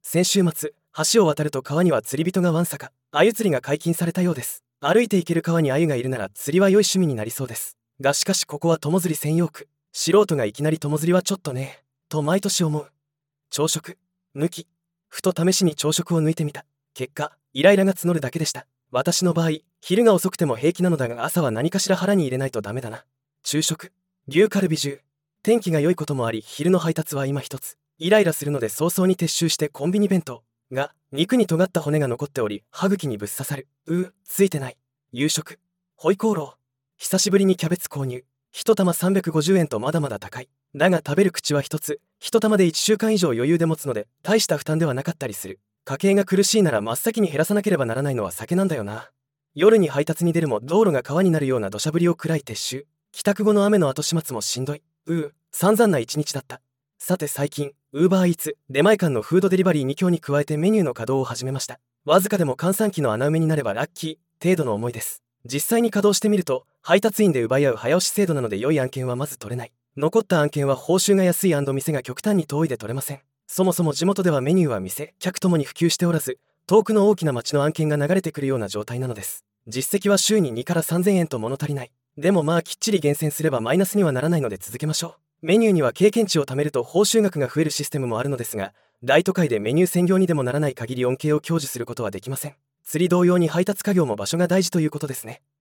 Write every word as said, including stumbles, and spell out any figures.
先週末、橋を渡ると川には釣り人がわんさか、鮎釣りが解禁されたようです。歩いて行ける川に鮎がいるなら釣りは良い趣味になりそうです。がしかしここは友釣り専用区。素人がいきなり友釣りはちょっとねと毎年思う。朝食抜き。ふと試しに朝食を抜いてみた。結果、イライラが募るだけでした。私の場合、昼が遅くても平気なのだが朝は何かしら腹に入れないとダメだな。昼食牛カルビ重。天気が良いこともあり昼の配達は今一つ。イライラするので早々に撤収してコンビニ弁当が、肉に尖った骨が残っており歯茎にぶっ刺さる。うーついてない。夕食ホイコーロー。久しぶりにキャベツ購入。一玉さんびゃくごじゅうえんとまだまだ高い。だが食べる口は一つ。一玉でいっしゅうかん以上余裕で持つので大した負担ではなかったりする。家計が苦しいなら真っ先に減らさなければならないのは酒なんだよな。夜に配達に出るも道路が川になるような土砂降りを食らい撤収。帰宅後の雨の後始末もしんどい。うー散々な一日だった。さて最近ウーバーイーツ出前館のフードデリバリーに強に加えてメニューの稼働を始めました。わずかでも閑散期の穴埋めになればラッキー程度の思いです。実際に稼働してみると配達員で奪い合う早押し制度なので良い案件はまず取れない。残った案件は報酬が安い&店が極端に遠いで取れません。そもそも地元ではメニューは店客ともに普及しておらず、遠くの大きな町の案件が流れてくるような状態なのです。実績は週ににからさんぜんえんと物足りない。でもまあきっちり厳選すればマイナスにはならないので続けましょう。メニューには経験値を貯めると報酬額が増えるシステムもあるのですが、大都会でメニュー専業にでもならない限り恩恵を享受することはできません。釣り同様に配達家業も場所が大事ということですね。